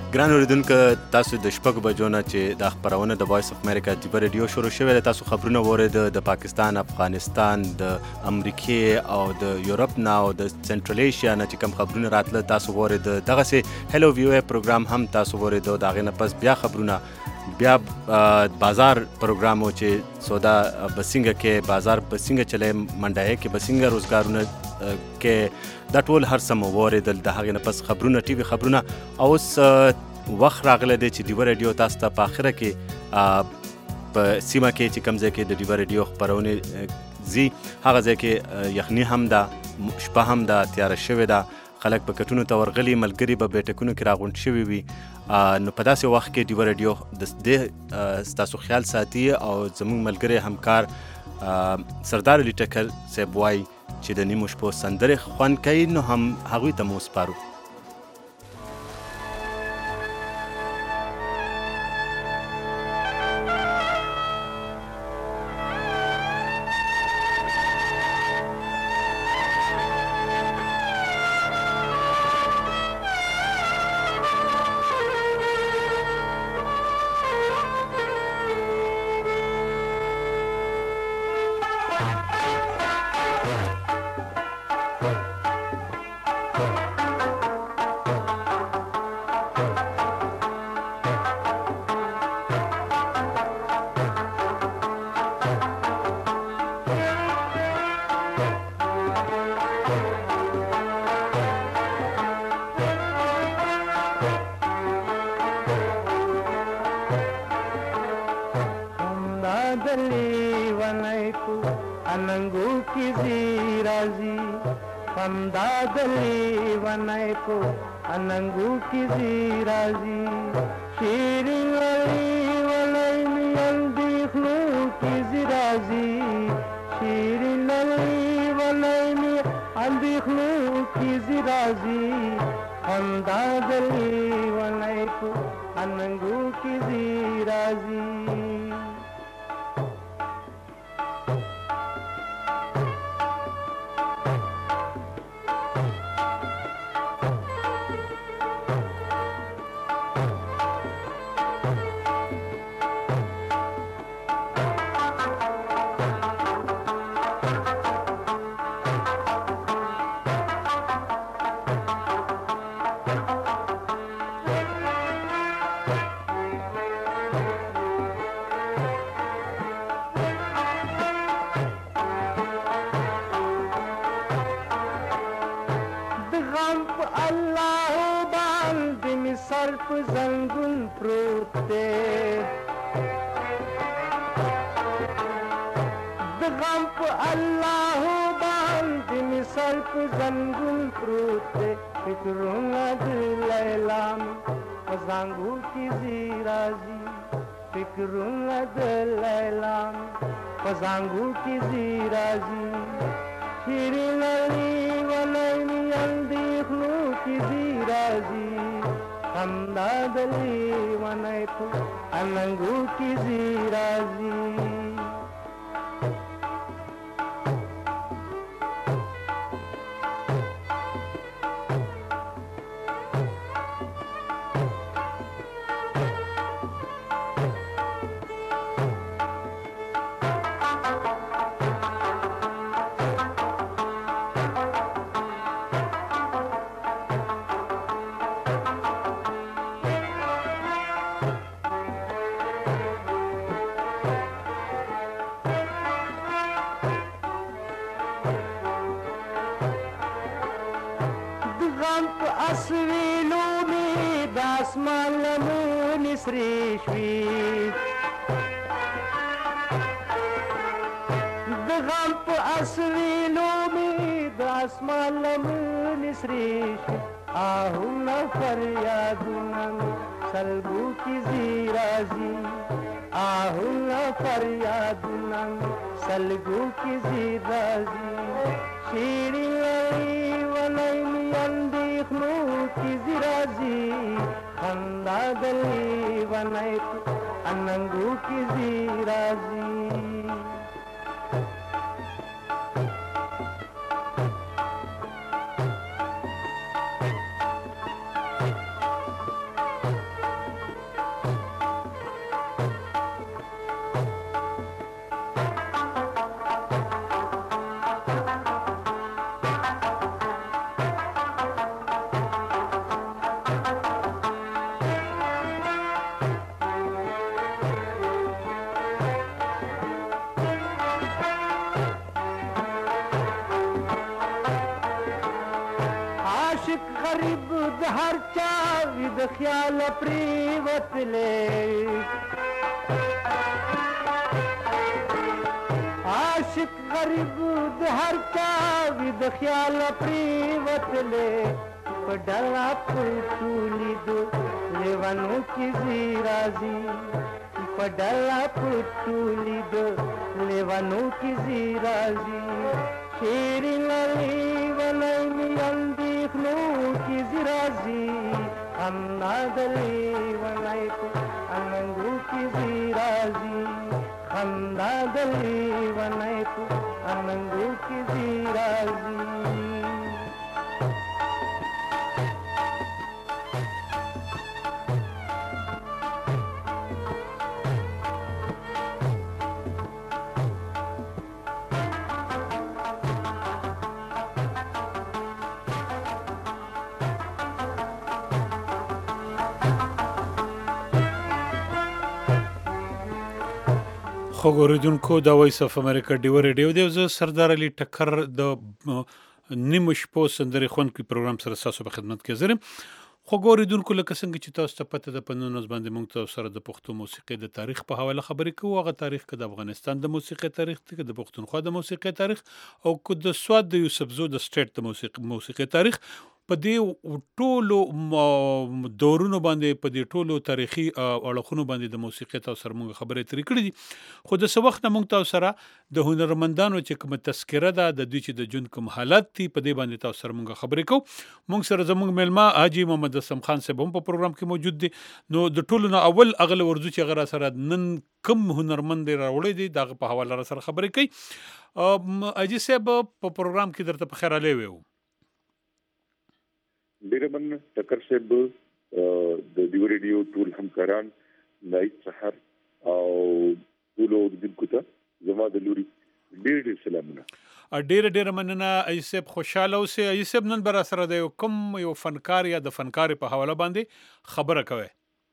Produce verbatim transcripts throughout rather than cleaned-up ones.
ګران اوریدونکو، تاسو د شپږ بجو نه چې د خپرونه د وایس اف امریکا ډیبه ریډیو شروع شوې ده، تاسو خبرونه واورېد د پاکستان، افغانستان، د امریکې او د یورپ نه او د سنټرل ایشیا نه چې کوم خبرونه راتله تاسو واورېد. دغسې هلو ویو ای پروګرام هم تاسو واورېد. د هغې نه پس بیا خبرونه، بیا بازار پروګرام و چې سودا به څنګه کې، بازار به څنګه چلی، منډایي کې به څنګه روزګارونه کې، دا ټول هر څه مو واورېدل. د هغې نه پس خبرونه، ټي وي خبرونه. او اوس وخت راغلی دی چې ډیوه ریډیو تاسو ته په آخره کې په سیمه کې چې کوم ځای کې د ډیوه ریډیو خپرونې ځي، هغه ځای کې یخني هم ده، شپه هم ده، تیاره شوې ده، خلک په کټونو ته ورغلي، ملګري به بیټکونو کې راغونډ شوي وي. نو په داسې وخت کې ډیوه ریډیو د دې ستاسو خیال ساتي او زموږ ملګری همکار سردار علي ټکر صاحب وایي چې د نیمو شپو سندرې خوند کوي، نو هم هغوی ته مو وسپارو. هر چا وي د خیال پریوتلې عاشق غریب د هر چا وي د خیال پریوتلې په ډلا پټولې دو لیوانو کې زی راځي په ډلا پټولې دو لیوانو کې زی راځي شیرین لیوانای می اندېښنو کې زی راځي انا د لیوانای په اننګو کې زی راځي خندا د لیوانای په اننګو کې زی راځي خو ګوریدونکو د وایس اف امریکا ډیو ریډیو دی زه سردار علي ټکر د نیمه شپو سندرې خوندکي پروګرام سره تاسو په خدمت کې زرم خو ګوریدونکو لکه څنګه چې تاسو ته پته ده په نن ورځ باندې موږ تاسو سره د پښتو موسیقۍ د تاریخ په حواله خبرې کوو هغه تاریخ کې د افغانستان د موسیقۍ تاریخ دی د پښتونخوا د موسیقۍ تاریخ او کو د سواد د یوسفزو د سټیټ د موسیقۍ موسیقۍ تاریخ په دې ټولو دورونو باندې په دې ټولو تاریخي اړخونو باندې د موسیقۍ تاسو سره موږ خبرې ترې کړې دي خو د څه وخت نه موږ تاسو سره د هنرمندانو چې کومه تذکره ده د دوی چې د ژوند کوم حالت دي په دې باندې تاسو سره موږ خبرې کوو موږ سره زموږ میلمه حاجي محمد اسلم خان صاحب هم په پروګرام کې موجود دي نو د ټولو نه اول اغله ورځو چې غره سره نن کم هنرمند راوړي دي دغه په حواله سره خبرې کوي حاجي صاحب په پروګرام کې درته په خیر علي وو ډیره من ټکر صاحب د دیو ریډیو ټول همکاران نایت سحر او ټول اوریدونکو ته زما د لوري ډیر ډیر سلامونه ډیر ډیر مننه ایسب خوشاله اوسه ایسب نن بر سره د کوم یو فنکار یا د فنکار په حواله باندې خبره کوي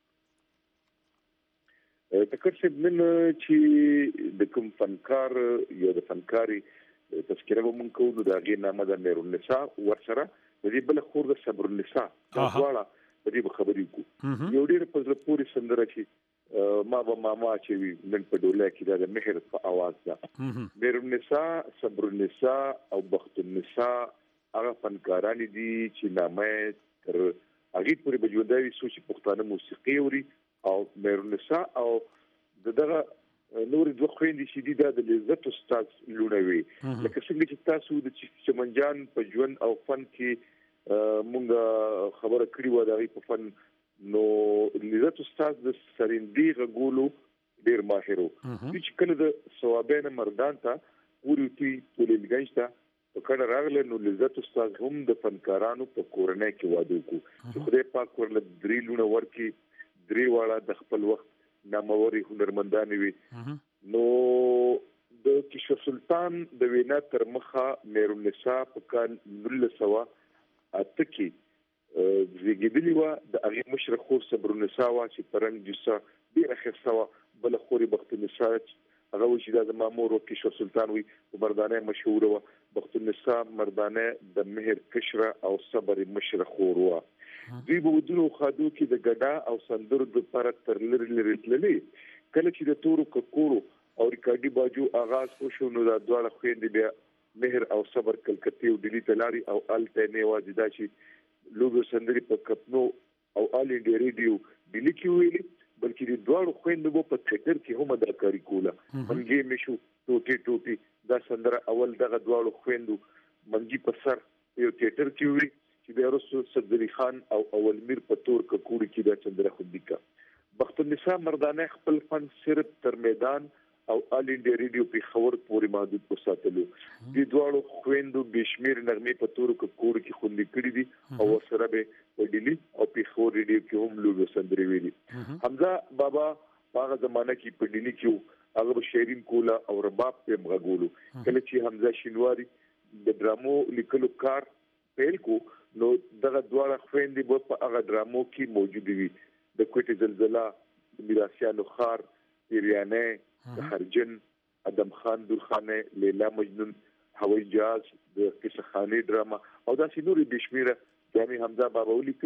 ټکر صاحب نن چې د کوم فنکار یا د فنکاري تذکره مونږ کوو نو دا غي نامه د مېرونسا ورسره د دې بل خور د صبر النساء دا ډول د دې خبرې کو یو ډېر په زړه پورې سندره چې ما به ماما چې نن په ډوله کې د مهر په आवाज ده مېرونسا صبر النساء او بخت النساء هغه فنکاران دي چې نامه تر هغه پورې بجوندوي سوچ پښتانه موسیقي اوري او مېرونسا او دغه نور دوه خويندې چې دي د لذت استاد لونوي لکه څنګه چې تاسو د چمنجان په ژوند او فن کې مونږ خبره کړې و دا په فن نو لذت استاد د سرندې غولو ډیر ماهرو چې کله د ثوابین مردان ته ورته ټولګنځ ته په کډه راغله نو لذت استاد هم د فنکارانو په کورنۍ کې واده کو خدای پاک ورله درې لونه ورکی درې واړه د خپل وخت ناموري هنرمندان وي نو د کشف سلطان د وینا تر مخه مېرونسا په کال نولس سوه اته کې زیږیدلی و د هغه مشر خور صبر النساء وا چې پرنګ جسا ډیره خسته بل خوري بخت النساء هغه چې د مامور او کشف سلطان وي مردانه مشهور و بخت النساء مردانه د مهر کشره او صبر مشر خور و دوی به ودونو خادو کې د ګډا او سندرو د لپاره تر لری لری تللی کله چې د تورو ککورو او ریکارډي باجو آغاز وشو نو د دواړه خويندې بیا مهر او صبر کلکتی او دلی تلاری او الته نه واجدا چې لوګو سندري په کپنو او آل انډیا ریډیو دلی کې ویلي بلکې د دواړو خويندو په تھیټر کې هم اداکاری کوله منګي مشو ټوټي ټوټي دا سندره اول دغه دواړو خويندو منګي په سر یو تھیټر کې ویلي چې د رسول صدری خان او اول میر په تور ککوړي کې دا چندره خودیکا بخت النساء مردانه خپل فن صرف تر میدان او آل انډیا ریډیو په خبر پورې محدود وساتلو د دواړو خويندو بشمیر نغمه په تور ککوړي کې خوندې کړې دي او سره به وډلی او په خبر ریډیو کې هم لوګو سندري ویلي حمزه بابا هغه زمانہ کې په ډیلی کې هغه شعرین کولا او رباب په مغولو کله چې حمزه شینواری د ډرامو لیکلو کار پیل کو نو دغه دواړه خويندې په هغه ډرامو کې موجود وي د کوټه زلزلہ میراسیانو خار پیریانه هرجن ادم خان درخانه لیلا مجنون هوای جاز د قصه خانی ډراما او دا سينوري بشمیره یعنی حمزه بابا ولیکلي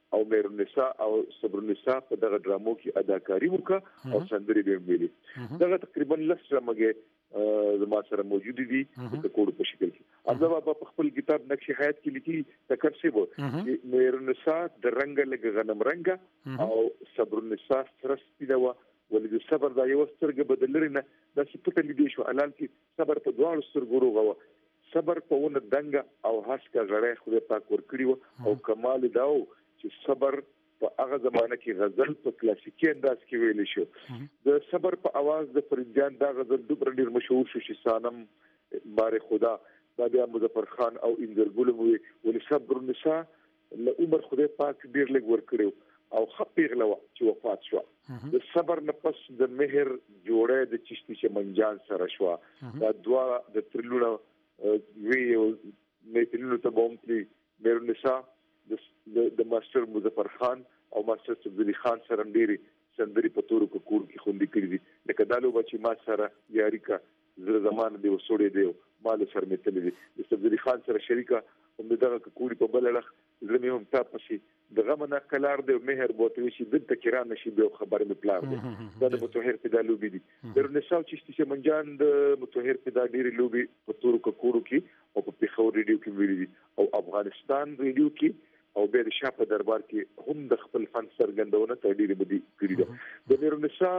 او مهرالنساء او صبرالنساء په دغه ډرامو کې اداکاری وکړه او سندري به ویلي دغه تقریبا لس رمګه زما سره موجود دي د کوډ په شکل کې عبد الله په خپل کتاب نقش حیات کې لیکي تکر سی وو مهرالنساء د رنگ لګ غنم رنګ او صبرالنساء سرستی دا ولې د صبر دا یو سترګه بدلرنه د سپټه لیدې شو علال کې صبر په دواړو سترګو غو صبر په ونه دنګ او هاسکا غړې خو په کور کړیو او کمال داو چې صبر په هغه زمانه کې غزل په کلاسیکي انداز کې ویل شو د صبر په आवाज د فریدجان دا غزل ډېر ډېر مشهور شو چې سانم بار خدا دا بیا مظفر خان او انځرګل وی ول صبر النساء له عمر خدای پاک ډېر لګ ور کړو او خپې غلوا چې وفات شو د صبر نه پس د مهر جوړه د چشتي چمنجان سره شو دا دوا د ترلونه وی میتلونو ته بومتلی مهرالنساء د د ماستر مظفر خان او ماستر صبري خان سره ډيري سندري په تورو کو کور کې خوندې کړې دي لکه دالو بچي ما سره یاري کا زړه زمان دی وسوړې دی مال سره متل دي د صبري خان سره شریکه هم دغه کوړي په بللخ زمي هم تاسو دغه منا کلار دی مهر بوتوي شي د تکرار نشي به خبره مې پلار دی دا د متوهر په دالو بي دي مهرالنساء چې چې منجان د متوهر په دالو لوبي په تورو کو کورو کې او په پیښور ریډیو کې ویلي دي او افغانستان ریډیو کې او به د شاپ دربار کې هم د خپل فن سرګندونه ته ډیره بدی کړی ده د مهرالنساء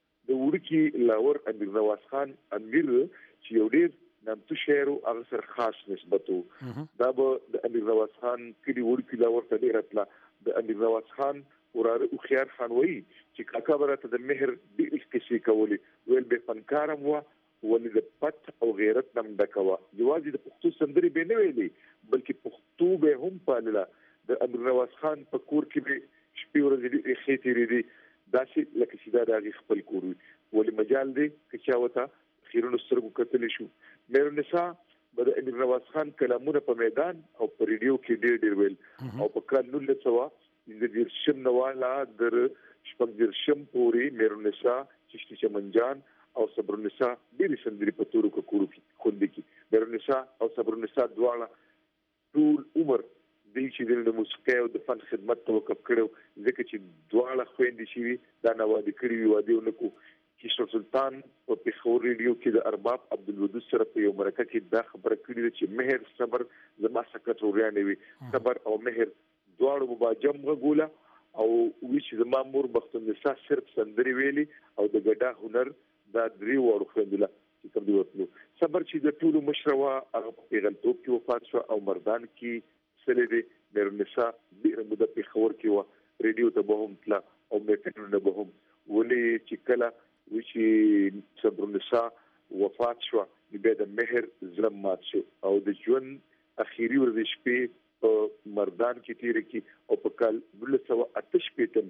د ورکی لاور امیر نواز خان امیر چې یو ډیر نامتو شاعر او اغسر خاص نسبتو دا به د امیر نواز خان کلی ورکی لاور ته ډیره تلا د امیر نواز خان وراره او خيار خان وای چې کاکا برته د مهر ډیر کیسې کولی ویل به فنکارم و ولې د پت او غیرت نم ډکوا جوازي د پښتو سندري به نه ویلي بلکې پښتو به هم پالله د امیر نواز خان په کور کې به شپې ورځې خېتې ریدي داسې لکه چې دا د خپل کور ولې مجال دی چې چاوته خیرونو سترګو کتل شو مهرالنساء د امیر نواز خان کلامونه په میدان او په ریډیو کې ډېر ډېر ویل او په کال نول سوا د دې شم نواله در شپږ دیر شم پوری مهرالنساء چشتي چمنجان او صبرالنساء ډېر سندري په تورو کو کورو کې خوندې کې مهرالنساء او صبرالنساء دواړه ټول عمر د چې د موسیقي او د فن خدمت توقف کړو ځکه چې دواړه خويندې شي دا نوادي کړی وادي ونکو کیشور سلطان په پیښور ریډیو کې د ارباب عبدالودود سره په یو مرکه کې دا خبره کړې چې مهر صبر زما سکت ورانه وي صبر او مهر دواړو مباجم غوله او وی چې زما مور بختالنساء صرف سندري ویلي او د ګډا هنر دا درې وړو خوندله چې کوم دی وته صبر چې د ټولو مشروا هغه پیغلتوب کې وفات شو او مردان کې سلیدي مهرالنساء ډیره مده په خبر کې و ریډیو ته به هم تلا او میټرونه به هم ولې چې کله و چې صبرالنساء وفات شو د مهر ظلم مات شو او د ژوند اخیری ورځ شپې په مردان کې تیر کې او په کال نولس سوه اته شپېتم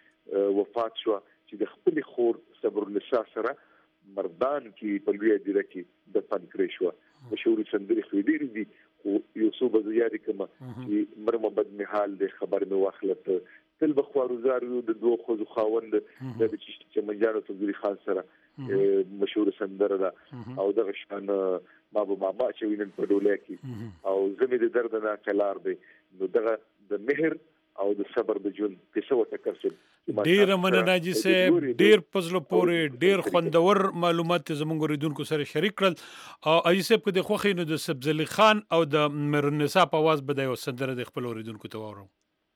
کې وفات شو چې د خپل خور صبرالنساء سره مردان کې په لوی دیره کې د فن کړی شو مشهور سندري خو ډېر دي خو یو څو بزیاري کما چې مرمه بد محال د خبر مې واخلت تل بخوارزار د دوه خو خاوند د چشتي چمنجان او صبري خان سره مشهور سندره ده او دغه شان ما به ماما چې وینن په ډوله کې او زمي د درد نه کلار دی نو دغه د مهر او د صبر د ژوند کیسه وټکر شي ډیر مننه چې سه ډیر پزلو پورې ډیر خوندور معلومات زموږ ریدونکو سره شریک کړل او ایسب کو د خوخي نو د سبزلی خان او د مهرالنساء په आवाज بده او سندره د خپل ریدونکو ته وورم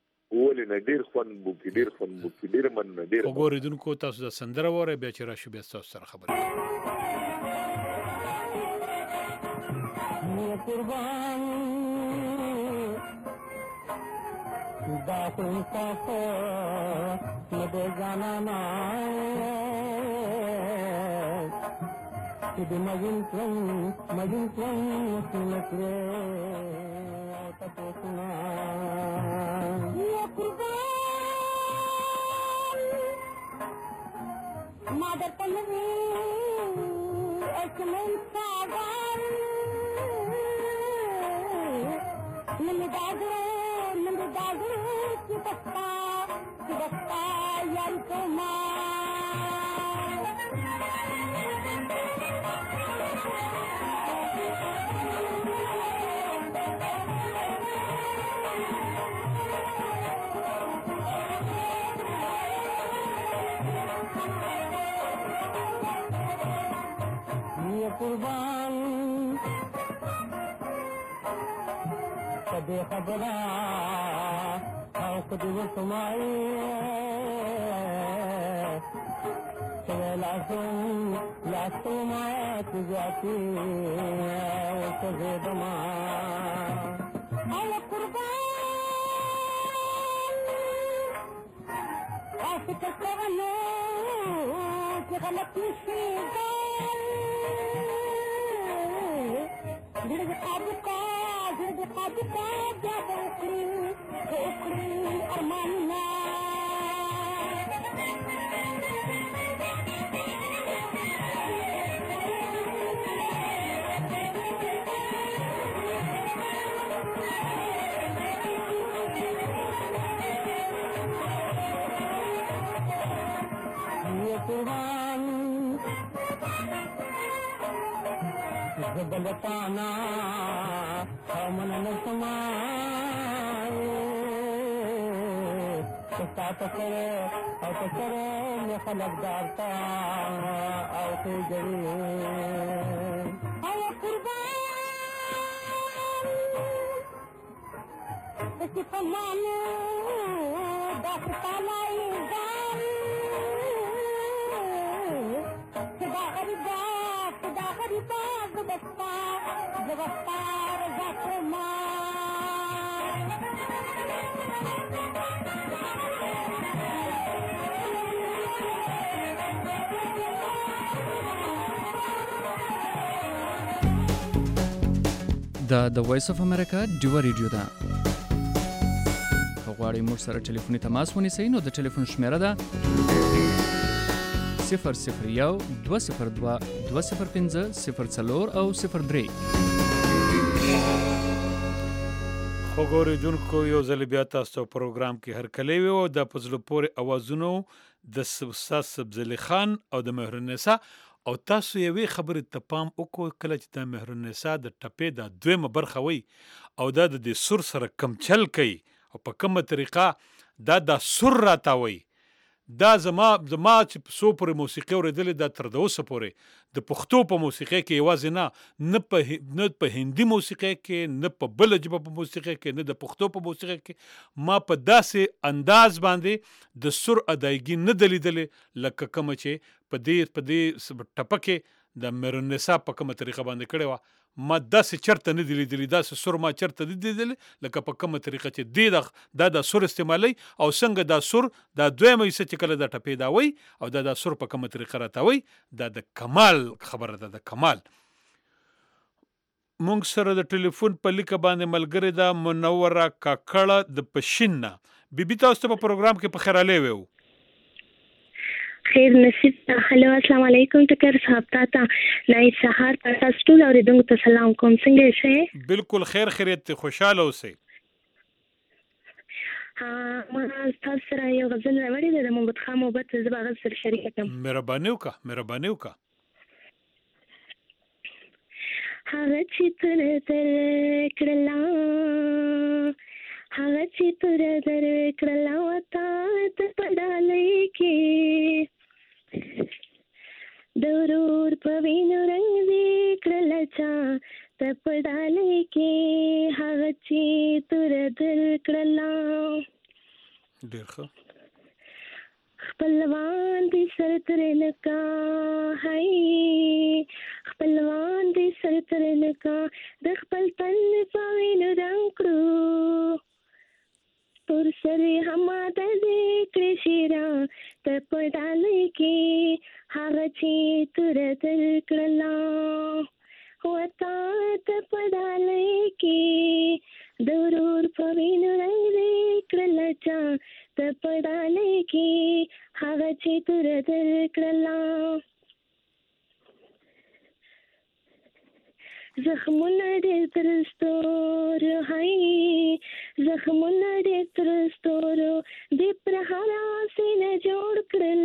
ولې نه ډیر خوند بو کې ډیر خوند بو کې ډیر مننه ډیر وګورئ ریدونکو تاسو د سندره وره بیا چې راشي بیا تاسو سره خبرې قربان दासों का हो मुझे जाना ना कि मजिन तुम मजिन तुम सुनत रे तो सुना ये कुर्बान मादर पल्लवी एक मन सागर नमदागो नमदागो Sibasta, Sibasta, Yankoma. ये कुर्बान कदे खबरा और खुद वो तुम्हारे लासुम लासुमात जाती सजे दमा ये कुर्बान ऐसे करो कि गलती से दिल काबू का दिल काबू का जब उखड़ी उखड़ी अरमाना ये कुर्बान जबलताना मन न समाए तो साथ करे और तो करे मैं फलकदारता और तो जरी आया कुर्बान इसी पमाने दास्ता लाई जान खुदा गरीबा खुदा गरीबा गुदस्ता गुदस्तार जाते माँ دا د وایس اف امریکا ډیو ریډیو ده. غواړئ موږ سره ټلیفوني تماس ونیسئ نو د ټلیفون شمیره ده صفر صفر یو دوه صفر دوه دوه صفر پنځه صفر څلور او صفر درې. خو ګورېدونکو یو ځل بیا تاسو ته پروګرام کې هرکلی وي او د په زړه پورې اوازونو د استاد سبزلي خان او د مهرالنسا او تاسو یوې خبرې ته پام وکړو کله چې د مهرالنسا د ټپې دا دویمه برخه وي او دا د دې سر سره کمچل کوي او په کومه طریقه دا د سر راتاوي دا زما زما چې څو پورې موسیقي اورېدلې دا تر د اوسه پورې د پښتو په موسیقۍ کې یوازې نه نه په نه په هندي موسیقۍ کې نه په بله ژبه په موسیقۍ کې نه د پښتو په موسیقۍ کې ما په داسې انداز باندې د سر ادایګي نه ده لیدلې لکه کومه چې په دې په دې ټپه کې د مهرالنسا په کومه طریقه باندې کړې وه ما داسې چرته نه دي لیدلي داسې سر ما چرته نه دي لیدلي لکه په کومه طریقه چې دې دا د سر استعمالوي او څنګه دا سر دا دویمه حصه چې کله دا ټپې دا وي او دا د سر په کومه طریقه راتاوي دا د کمال خبره ده د کمال. مونږ سره د ټلیفون په لیکه باندې ملګرې ده منوره کاکړه د پشین نه. بیبي تاسو ته په پروګرام کې په خیرالی ویو خیر نصیب هلو السلام علیکم ټکر صاحب تاته نای سهار تاسو ټول اوریدونکو ته سلام کوم څنګه یې؟ بالکل خیر خیریت خوشاله اوسئ. ها ما تاسو سره یو غزل راوړی دی د محمد خان محبت زه به هغه سره شریک کړم. مهرباني وکړه مهرباني وکړه. هغه چې تر تر کړلا هغه چې تر تر کړلا وتا ته پډالې کې دورور په وینو رنګ دې کړلا چا ته پډالې کې هغه چې تر تر کړلا ډېر ښه خپلوان دې سر تر لکا هاي خپلوان دې سر تر لکا د خپل تن په وینو رنګ کړو تور سره هما د دې کړشیرا ته پډالې کې هغه چې تر تر کړلا وتا ته پډالې کې دورور په وینو رنګ دې کړلا چا ته پډالې کې هغه چې تر تر کړلا زخمونه دې تر ستورو هاي زخمونه دې تر ستورو دې پر هره سینه جوړ کړل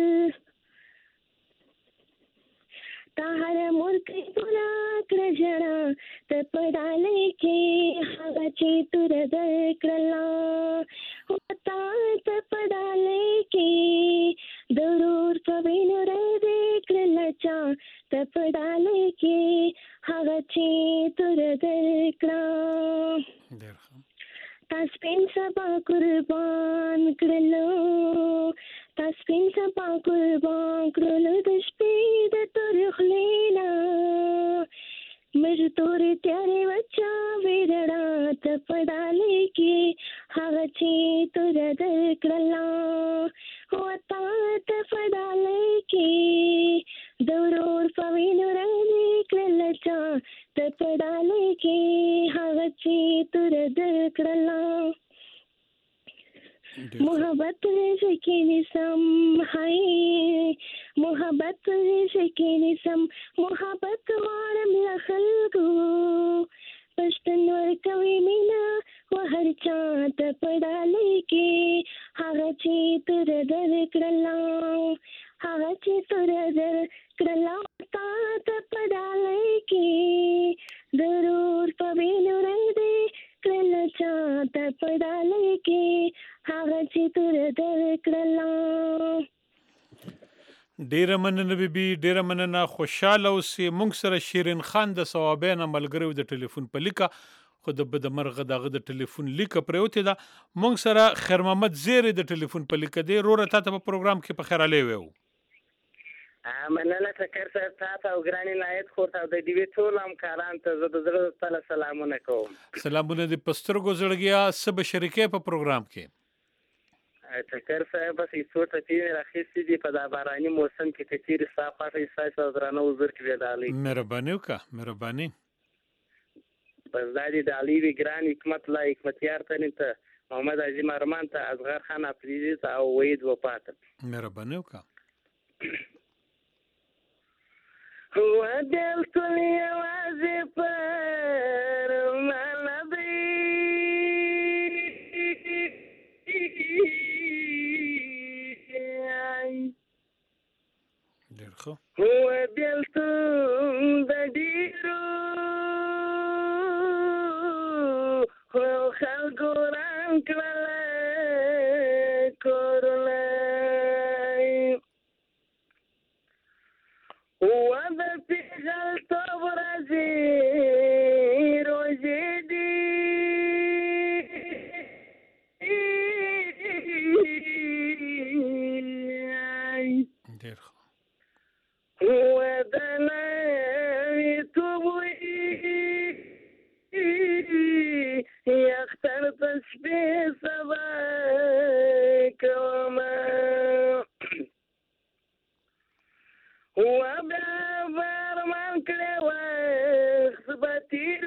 تا هر مورکې پورا کړه ژړا ته پډالې کې هغه چې تر تر کړلا وتا ته پډالې کې ضرور په قربان کړلو تا سپین سبا قربان کړلو د شپې د تور خلینا مر تور تیارې وچا ویرړه ته پډالې کې هغه چې تور درکړلا وتا ته پډالې کې دورور پوینو رنګ کړل چا ته پډالې کې هغه چې تور درکړلا محبت سکینی سم هاي محبت سکینی سم محبت وارم لخلقو پښتن ور کوي مینا وهر چا ته پډالې کې هغه چې تر در کړلا هغه چې تر در کړلا تا ته پډالې کې ضرور پوینو رنگ دې کړل چا ته پډالې کې هغه چې تر در کړلا. ډیره مننه بیبي ډیره مننه خوشاله اوسې. مونږ سره شیرین خان د ثوابین ملګری د ټلیفون په لیکه خو د بد مرغه دغه د ټلیفون لیکه پروتې ده. مونږ سره خیر محمد زیری د ټلیفون په لیکه دی. روره تاسو په پروګرام کې په خیر علي وو. مننه فکر سره تاسو او ګرانی نایت خو ته د دیوی ټول هم کاران ته زه د زړه تعالی سلامونه کوم. سلامونه د پسترګو زړګیا سب شریکې په پروګرام کې. فکر سره بس ایڅو ته تیر راخېسې دي په دا باراني موسم کې ته تیر صافه ایسا درانه وزر کې ودالي. مهرباني وکړه مهرباني. بس دا دي د علي وی ګران حکمت لا حکمتیار ته ته محمد عظیم ارمان ته اصغر خان افریدی ته او وحید وفات. مهرباني وکړه. هو دل کلی आवाज پر ملبي درخو هو دل تم بدیرو هو خلقوران کلا کورلای هو د پیغل تو برازي روزي دي درخو هو دنا توي يختار تسبيح سبا كما هو بابر من كلوا خبتير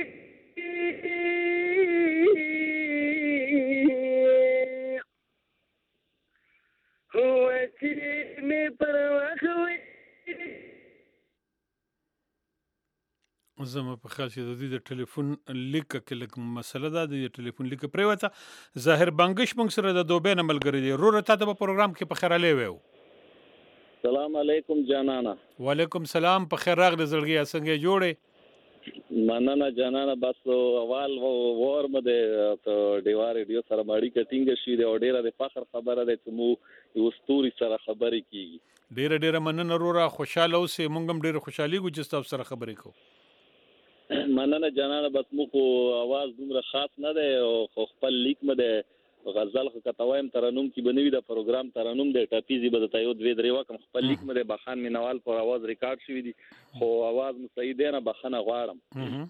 هو تيمي پرواخوي زما په خیال چې د دې د ټلیفون لیکه کې لږ مسله ده. د ټلیفون لیکه پرېوته. ظاهر بنګش موږ سره د دوبۍ نه ملګری دی. روره تاسو په پروګرام کې په خیر علي وو. سلام علیکم جانانا. وعلیکم سلام. په خیر راغلی زړګیا څنګه جوړې؟ مننه جانانا. بس اول وور مده ته دیوار ریډیو سره ماړی کټینګ شي د اورډیره د فخر خبره ده چې مو یو ستوري سره خبرې کیږي. ډیره ډیره مننه روره خوشاله اوسې. مونږ هم ډیره خوشحالي ګو چې تاسو سره خبرې کوو. مننه جانانا. بس مو کو आवाज دومره خاص نه ده او خپل لیک مده غزل خو کتاویم ترنم کې بنوي د پروګرام ترنم د ټاپیزي بده یو دوه درې وکم خپل لیک مده بخان مینوال پر आवाज ریکارډ شوی دي خو आवाज مو صحیح دی نه بخنه غواړم.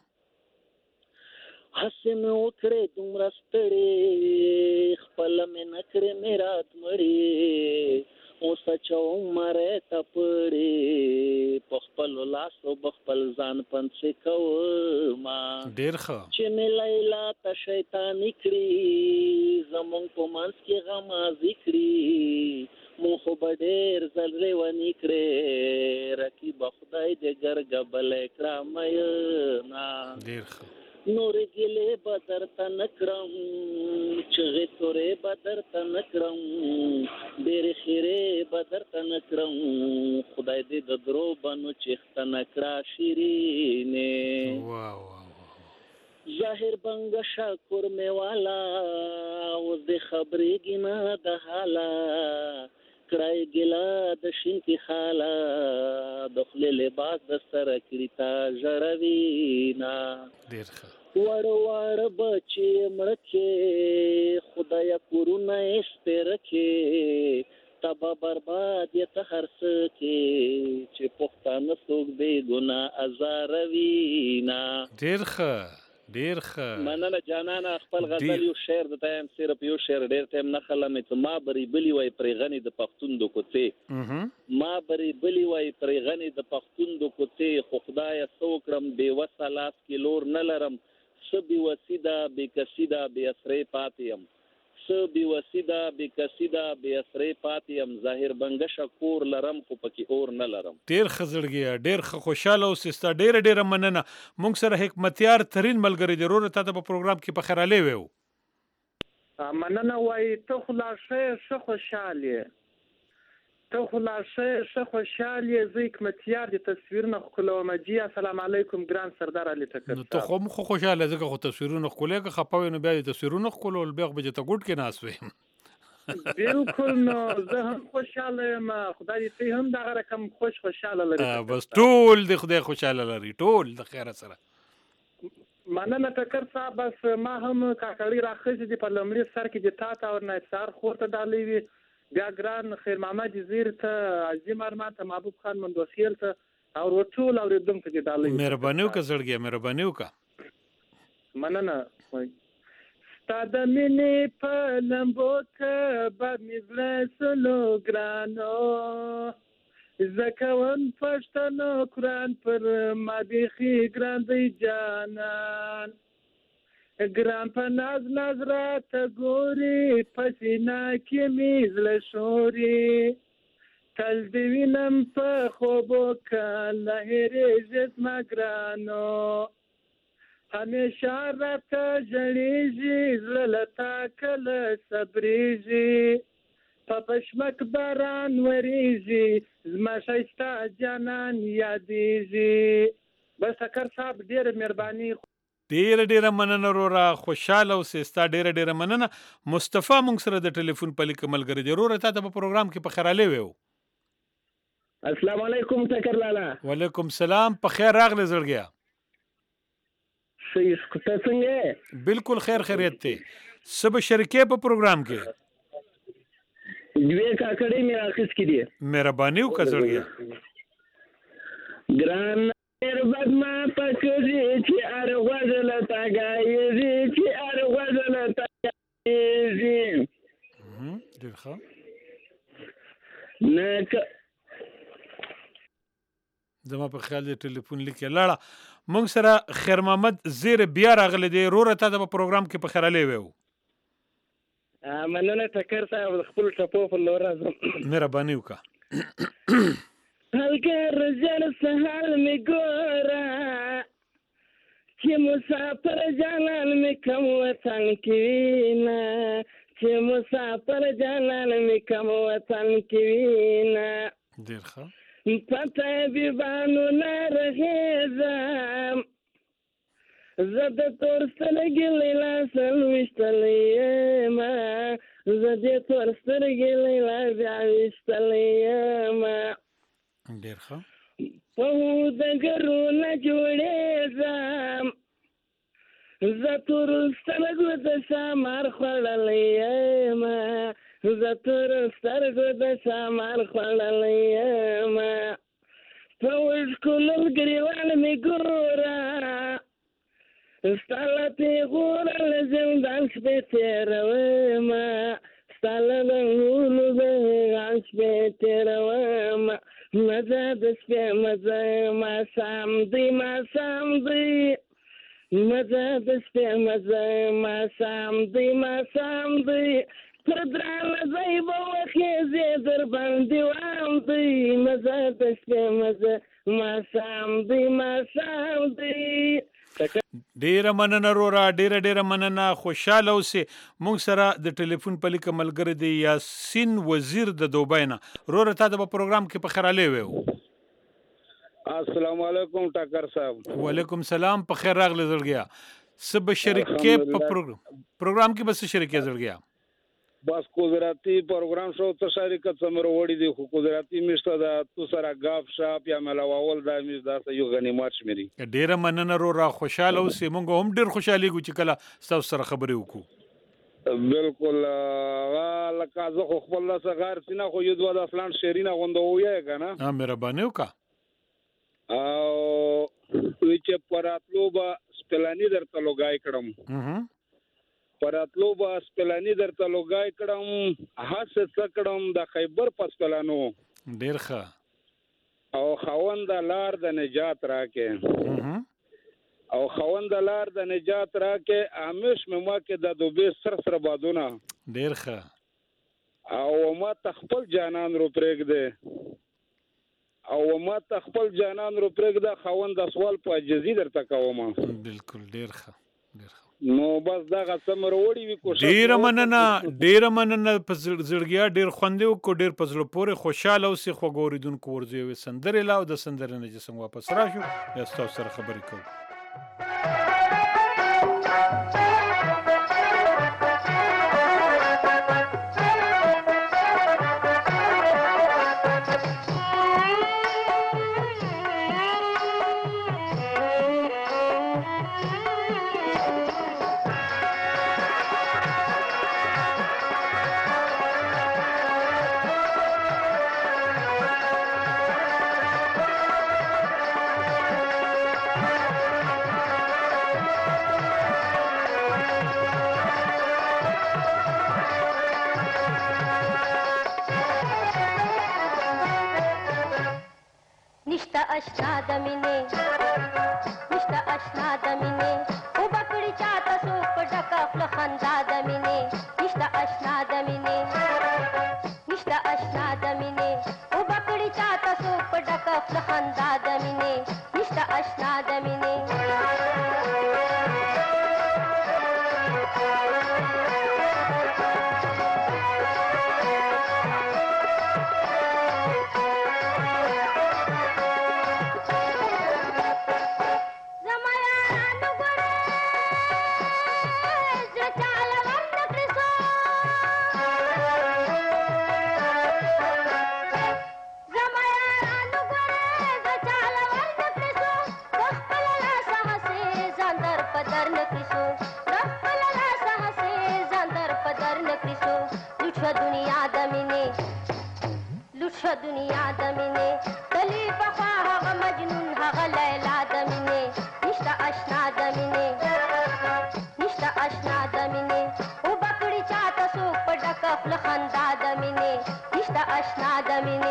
حسن وکړې دومره ستړې خپل مې نکړې مې رات مړې او سچو مره تپړې په خپل لاس او خپل ځان پنځه کو ما ډیر ښه چې مې لیلا ته شیطان کړی زمون په منځ کې غم ذکرې مو خو ډېر زلري ونی کړې رقیب خدای دې ګرګ بل کړه مې نا ډیر ښه نور ګلې بدر ته نکرم چغې تورې بدر ته نکرم ډېر خیره بدر ته نکرم خدای دې د درو بنو چخته نکړه شیرینه واه واه ظاهر بنګ شکر میوالا او دې خبرې گنا د حالا کړای ګلا د شین کی خالا دخل لباس د سره کړی تا جړوینا ډیر ښه وړ وړ بچي مړکې خدای کورونه سپرکې تبا برباد یې ته هر څه کې چې پښتانه څوک بې ګناه ازاروي نه. ډېر ښه ډېر ښه مننه جانانه. خپل غزل یو شعر د ټایم صرف یو شعر ډېر ټایم نه خلم چې ما بری بلی وای پرې غني د پښتون د کوڅې ما بری بلی وای پرې غني د پښتون د کوڅې خو خدای څو کړم بې وسه لاس کې لور نه لرم څه بې وسیده بې کسیده بې اسرې پاتې یم څه بې وسیده بې کسیده بې اسرې پاتې یم ظاهر بنګشه کور لرم خو پکې اور نه لرم. ډېر ښه زړګیه ډېر ښه خوشحاله اوسې ستا ډېره ډېره مننه. موږ سره حکمتیار ترین ملګری دی ورور تا ته په پروګرام کې په خیرالی ویو. مننه وایي ته خو لا ښه ښه خوشحال یې ته خو لا ښه ښه خوشحال یې زه حکمتیار د تصویرونه ښکلوم جي. السلام علیکم ګران سردار علي ټکر. نو ته خو هم خو خوشحاله ځکه خو تصویرونه ښکلې که خفه وې نو بیا د تصویرونه ښکلول بیا خو به چې ته ګوټ کې ناست وې. بالکل نو زه هم خوشحاله یم خدای دې ته هم دغه رقم خوش خوشحاله لري. بس ټول د خدای خوشحاله لري ټول د خیره سره. مننه ټکر صاحب. بس ما هم کاکړي راخېږي دي په لومړي سر کې د تا ته او نثار خور ته ډالۍ وي بیا ګران خیر محمد زیر ته عظیم ارمان ته محبوب خان مندوخیل ته او ټول اورېدونکو ته ډالۍ. مهرباني وکړه زړګیه مهرباني وکړه. مننه. ستا د مینې په لمبو کې به مې زړه سلو ګرانو زه کوم پښتنو قرآن پر ما بیخي ګران دی جانان ګران په ناز ناز راته ګوري په سینه کې مې زړه شوري تل دې وینم په خوبو کله هېرېږي زما ګرانو همیشه راته ژړېږي زړه له تا کله صبرېږي په پشمک باران ورېږي زما ښایسته جانان یادېږي. بس ټکر صاحب ډېره مهرباني. ډیره ډیره مننه وروره خوشحاله اوسې ستا ډیره ډیره مننه. مصطفی موږ سره د ټلیفون په لیکه ملګری دی وروره تا ته په پروګرام کې په خیرالی ویو. السلام علیکم ټکر لالا. وعلیکم سلام په خیر راغلی زړګیه. صحیح ته څنګه؟ بالکل خیر خیریت دی. څه به شریکې په پروګرام کې؟ دوی کاکړي مې راخیستې دي. مهرباني وکړه زړګیه. ګران بدما پکړي چې ار غوږل تا غایږي چې ار غوږل تا غایږي. ډېر ښه. نه زما په خیال د ټلیفون لیکه لاړه. موږ سره خیر محمد زیر بیا راغلی دی وروره تا ته په پروګرام کې په خیرالی ویو. مننه ټکر صاحب خپل ټپو په لور راځم. مهرباني وکړه. هلکر زر سهار می ګوره چې مسافر جانان می کم وطن کې وینا چې مسافر جانان می کم وطن کې وینا. ډېر ښه. پته بیبانو نه رهېږم زه د تور سترګې لیلا سلویشتلی یمه زه د تور سترګې لیلا بیا ویشتلی یمه. ډېر ښه. په ودګرو نه جوړېږم زه تور سترګو د شامار خوړلی یمه زه تور سترګو د شامار خوړلی یمه. په وژکو لرګریوان مې ګوره ستا له پېغوره له زندان شپې تېرومه ستا له رنګونو د هغان شپې تېرومه. مزه د شپې مزه ماښام دی ماښام دی مزه د شپې مزه ماښام دی ماښام دی پر درانه ځای به وخېږې در باندې وام دی مزه د شپې مزه ماښام دی ماښام دی. ډیره مننه وروره ډیره ډیره مننه خوشحاله اوسې. موږ سره د ټلیفون په لیکه ملګری دی یاسین وزیر د دوبۍ نه وروره تا ته په پروګرام کې په خیرالی ویو. السلام علیکم ټکر صاحب. وعلیکم سلام په خیر راغلی زړګیه. څه به شریکې په پروګرام کې به څه شریکې زړګیه؟ بس قدرتی پروګرام شو ته شریکت سمره وړي دي خو قدرتی مشته دا تو سره غاف شاپ یا ملاول دا مش دا یو غنیمت شمري ډیره مننه رو را خوشاله اوسې مونږ هم ډیر خوشالي ګو چې کله تاسو سره خبرې وکړو بالکل لکه زه خو خپل لاس غار سینه خو یو د فلان شیرینه غوندو وې کنه ها مهرباني وکړه او چې پراتلو به سپلانی درته لوګای کړم پراتلو به سپلانی درته لوګای کړم هڅه څکړم د خیبر پسپلانو ډیر ښه او خوند لار د نجات راکې او خوند لار د نجات راکې امیش مما کې د دوبه سر سر بادونه ډیر ښه او ما تخپل جانان رو پرېګ دې او ما تخپل جانان رو پرېګ دا خوند د سوال په جزي درته کوم بالکل ډیر ښه ډیر ښه نو بس دا غسم وروړي وی کوشش ډیر مننه ډیر مننه په زړګیا ډیر خوندې کو ډیر په زړه پورې خوشاله اوسې خو ګوریدونکو ورځي وي سندره لاو د سندره نه جسم واپس راشو یا تاسو سره خبرې کوو اشنا دمینه نشتا اشنا دمینه او بکړی چاته سو پټکا خپل خندا دمینه نشتا اشنا دمینه نشتا اشنا دمینه او بکړی چاته سو پټکا خپل خندا دمینه نشتا اشنا دمینه दुनिया दमिने तली बखा हगा मजनून हगा लैला दमिने निष्ठा अशना दमिने निष्ठा अशना दमिने ओ बकड़ी चाता सो पडक अफल खंदा दमिने निष्ठा अशना दमिने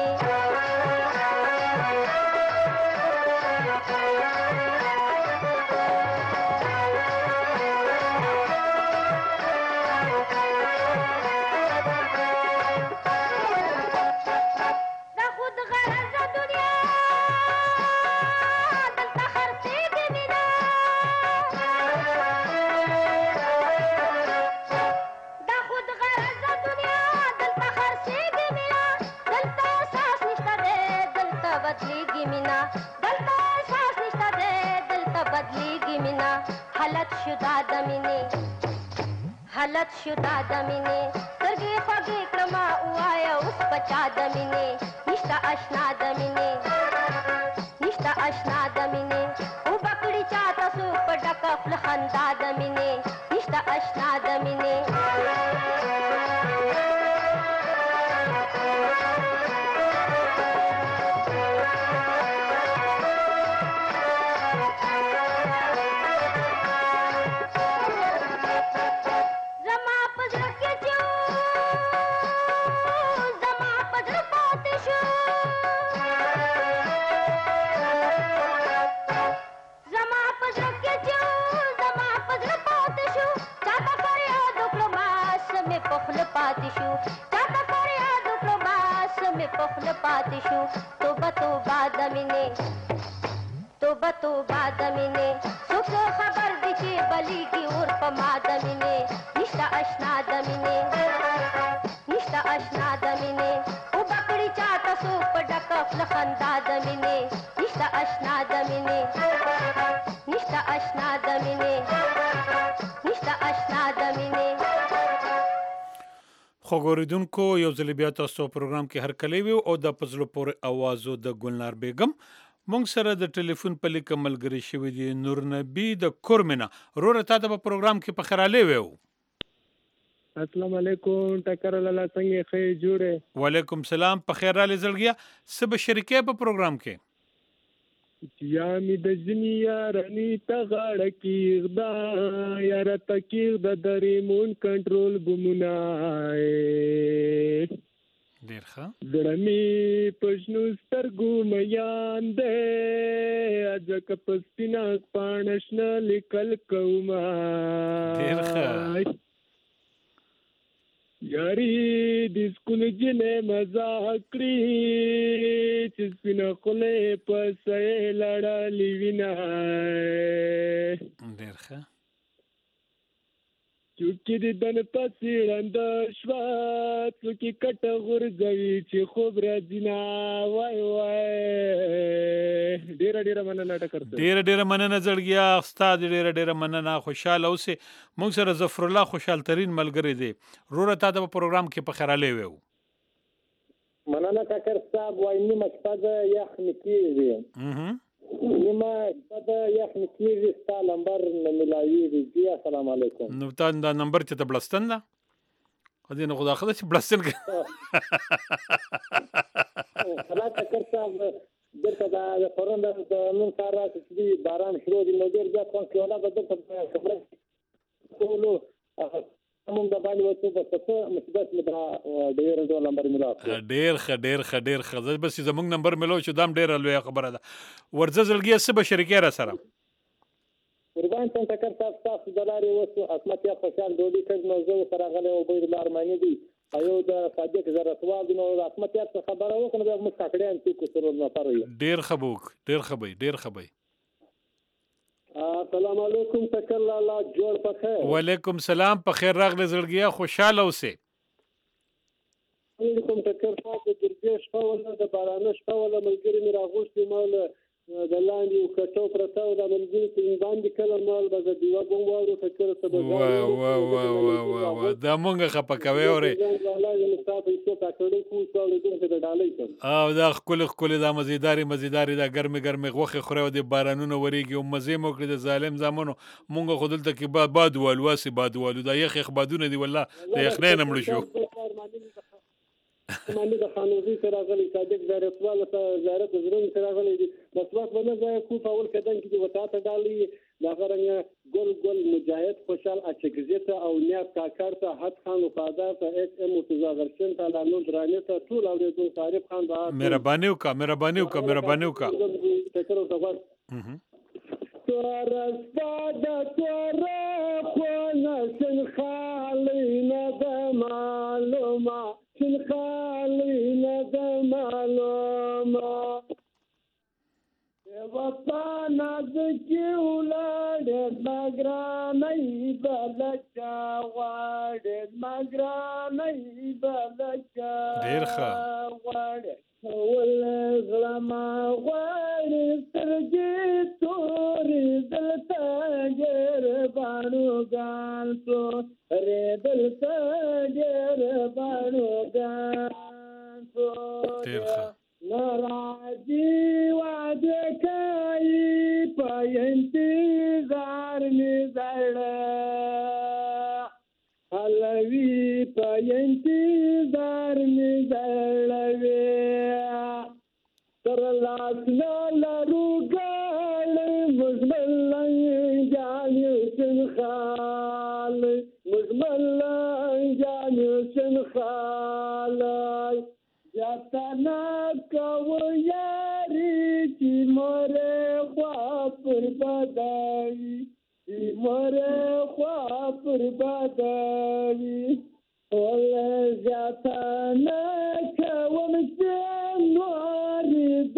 हालत शुदा दमिने सरगे फगे क्रमा उआया उस बचा दमिने निष्ठा अशना दमिने निष्ठा अशना दमिने ओ बकड़ी चाता सो पडक अफल खंदा दमिने निष्ठा अशना दमिने पातिशु तोबा तोबा दमिने तोबा तोबा दमिने सुख खबर दिखे बली की ओर पमा दमिने निष्ठा अशना दमिने निष्ठा अशना दमिने ओ बकड़ी चाता सो पडक अफल खंदा दमिने निष्ठा अशना दमिने निष्ठा अशना दमिने निष्ठा अशना दमिने خو خوګوریدونکو یو ځل بیا تاسو پروګرام کې هر کلی وي او د پزلو پورې اوازو د ګلنار بیگم مونږ سره د ټلیفون په لیک ملګری شوی دی نور نبی د کورمنا روره تا د پروګرام کې په خراله ویو السلام علیکم ټکر لاله څنګه خې جوړه وعلیکم سلام په خیر را لزړګیا سب شریکه په پروګرام کې یا می د جنیا رنی ته غاړه کېږدا یار ته کېږدا د ریمون کنټرول ګمنای ډیر ښه ګړمی پښنو سترګو میان دې اځک پسپینا پانشن لیکل کوما ډیر ښه یاری د سکول جنې مزه کړی چې سپینه خولې پسې لړلې وینا ډېر ښه چوکې د دن پسې ړند شوه څوکې کټه غورځوي چې خوب راځي نه وای وای ډېره ډېره مننه ټکر ډېره ډېره مننه زړګیا ستا ډېره ډېره مننه خوشحاله اوسې موږ سره ظفر الله خوشحال ترین ملګری دی روره تا د پروګرام کې په خراله ویو مننه ټکر صاحب وای نیمه شپه ده یخ مې کېږي نیمه شپه ده یخ مې کېږي ستا نمبر نه ملاویږي جی السلام علیکم نو تا دا نمبر چې ته بلستن ده خدای نه خدا خدا چې بلستن خلا ټکر صاحب دلته د پرون د نن سهار راځي باران شروع دی نو ډېر زیات کوم کې ولا بدل څه خبره ټولو موږ د باندې وڅو په څه مثبت مدا ډېر ډول نمبر ملا ډېر ښه ډېر ښه ډېر ښه بس زموږ نمبر ملو چې دام ډېر لوی خبره ده ورځ زلګي سبا شریکه را سره قربان ته ټکر صاحب تاسو د لارې وڅو اسمت یا خوشال دوی کړه نو زه سره غلې او بيد الارماني دي ایو د صادق زرتوال نو اسمت یا خبره وکړه به موږ کړه ان چې سره نه پاره ډېر خبوک ډېر خبي ډېر خبي السلام علیکم تکل الله جوړ په خیر وعلیکم سلام په خیر راغله زړګیا خوشاله اوسه علیکم تکل صاحب د درګې شپه ولا د باران شپه ولا ملګری مې راغوښتي مال د لاندې او کټو پرته او د ملګری په باندې کله مال به د دیوا بوم وارو فکر څه به وا وا وا وا وا دا مونږه خپکوي اوري او دا خپل خپل دا مزیداری مزیداری دا ګرمي ګرمي غوخه خوره او د بارانونو وریږي او مزه مو کړی د ظالم زمونو مونږ خودل ته کې باد باد والواسي باد والو دا یخ بادونه دی والله د یخنه نمړ شو مانه د خانوزي سره غلي صادق زرتوال سره زیارت زرون سره غلي مسواک باندې ځای کو په اول کدن کې وتا ته ډالي دا غرنګ ګل ګل مجاهد خوشحال اچګزیت او نیاز کاکر ته حد خان وفادار ته ایس ام متزاغرشن ته لانو درانه ته ټول اوریدو تعریف خان دا مهرباني وکا مهرباني وکا مهرباني وکا تکرو تغور تور ساده تور خو نشن خالینه د معلومه شن خالینه د معلومه وطن ذکی ولاد مگرانی بلچا واد مگرانی بلچا ډیر ښه واد ول غلما واد سترګې تورې دلته ګر باندې ګان تو ر دلته ګر باندې ګان تو ډیر ښه ناراضي وعده کوي په انتظار مې زړه حلوي په انتظار مې زړه تر لاس نه لرو ګل مزمل جان سن خال مزمل جان سن خال یاتنا کو یاری چې مره خوا پر بداوي چې مره خوا پر بداوي ول یاتنا کوم چې نور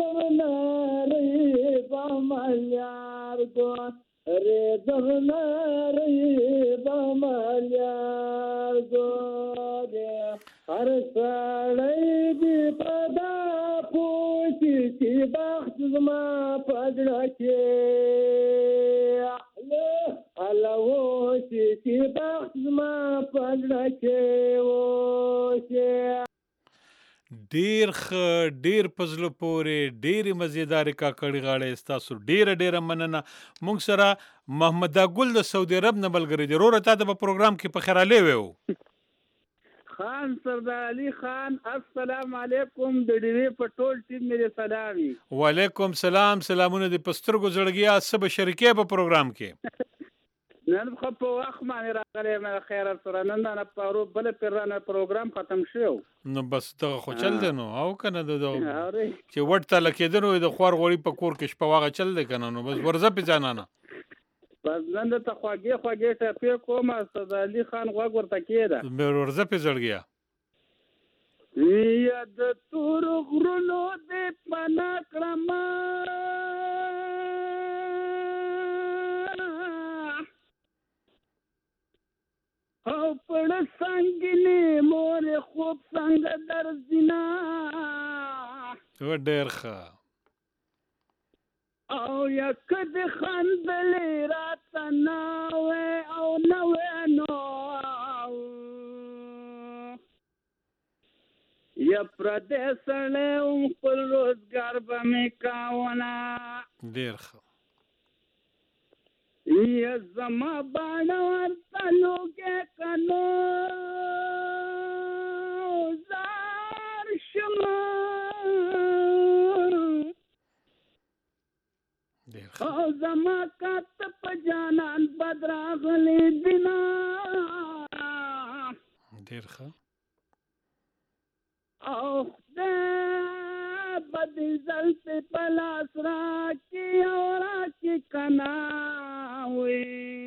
دمناري بملیار کو ر دمناري بملیار کو هر سړی دی پدا پوچی چې بخت زما پدړه کې الله و چې بخت زما پدړه کې و ډیر ښه، ډیر په زړه پورې، ډیرې مزیدارې کاکړې غاړې ستاسو ډیره ډیره مننه. موږ سره محمد ګل د سعودي عرب نه ملګری دی. وروره تا ته په پروګرام کې په خیرالی ویو. خان سردار علي خان السلام علیکم د ډیوې په ټول ټیم مې سلامي. وعلیکم سلام. سلامونه دې په سترګو زړګیا. څه به شریکې په پروګرام کې؟ نن خو په وخت باندې راغلی مې خیر سره نن نه پارو بل پرانه پروګرام ختم شو. نو بس دغه خو چل دی نو او کنه د چې وټ ته لکېدنو د خوار غوړي په کور کې شپه واغه چل دی کنه نو بس ورځه په ځانانه بس نن ته خواږه خواږه ټپې کوم سردار علي خان غوږ ورته کېده مې ورځه په زړګیا. یا د تور غرونو دې پنا کړم او پړ څنګه مور خوب څنګه درځینا و ډېر ښه او یا کد خندلې راته ناوې او نوې نو یا پردې سړی ام خپل روزګار به مې کاونه ډېر ښه یا زما باڼه ورته لوګې کنو زار شمه او زما کات په جانان بدراغلی دینا ډېر ښه او خدای بدی زلت پلاس را کی او را کی کناوی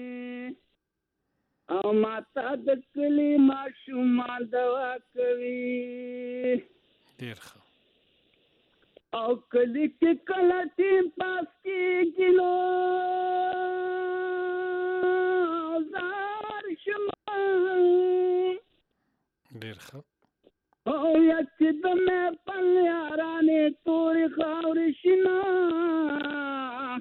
او ماتا د کلی ماشومان دوا کوي ډېر ښه او کلی کې کله ټیم پاس کېږي نو زار شمه ډېر ښه او یا چې د مې پل یارانې تورې خاورې شي نه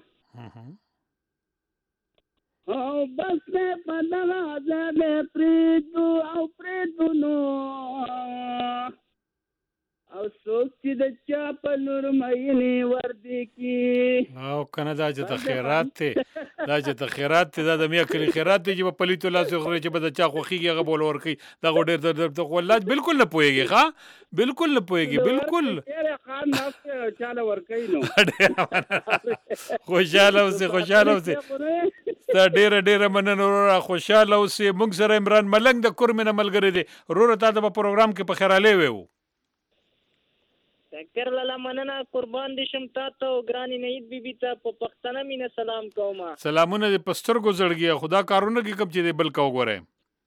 او بس مې په دغه ځای مې پرېږدو او پرېږدو نو او څوک چې د چا په لور مینې وردی کې او کنه دا چې ته خیرات دی دا چې ته خیرات دی دا د میا کلی خیرات دی چې په پلیتو لاسو خوري چې به د چا خوښېږي هغه بول ورکوي دا خو ډېر د والله بالکل نه پوهېږي ښه بالکل نه پوهېږي بالکل خوشحاله اوسې خوشحاله اوسې ستا ډېره ډېره مننه وروره خوشحاله اوسې. موږ سره عمران ملنګ د کورمې نه ملګری دی. وروره تا ته په پروګرام کې په خیرالی ویو. شکر لاله مننه قربان دي شم تا ته او ګرانې نعید بیبي ته په پښتنه مینه سلام کوم. سلامونه دې په سترګو زړګیا. خدا کارونه کې کوم چې دی بل کا وګورئ.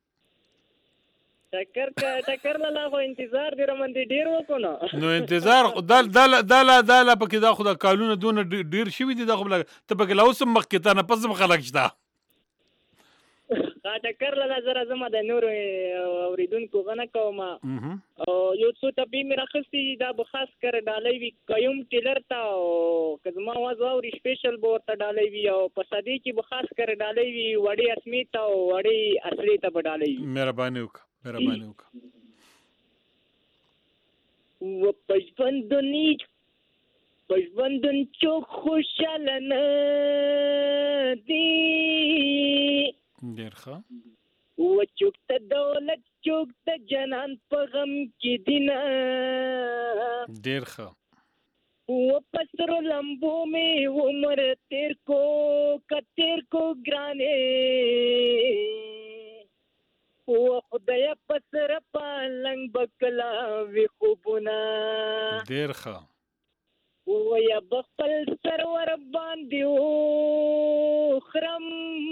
ټکر کا ټکر لاله خو انتظار دې رمندې ډېر وکړو نو انتظار دا دا دا دا لا پکې دا خدا کالونه دونه ډېر شوي دي دا خو ته پکې لا اوس هم مخکې تا نه پس هم خلک شته ها ټکر لاله زره زما د نورو اورېدونکو غنه کوم او یو څو ټپې مې راخستي دا به خاص کر ډالۍ وي قیوم ټیلر ته او که زما اواز واوري سپیشل به ورته ډالۍ وي او په صدې کې به خاص کر ډالۍ وي وړې اسمې ته او وړې اصلي ته به ډالۍ وي. مهرباني وکړه مهرباني وکړه. و پژوندونی پژوندون چوک خوشاله نه دی ډېر ښه و چوک ته دولت چوک ته جنان په غم کې دینا ډېر ښه و پسرو لمبو میں عمر تیر کو کتیر کو گرانے و خدای پسر پالنگ بکلا وی خوبنا ډېر ښه و یا بخپل سرور باندې خرم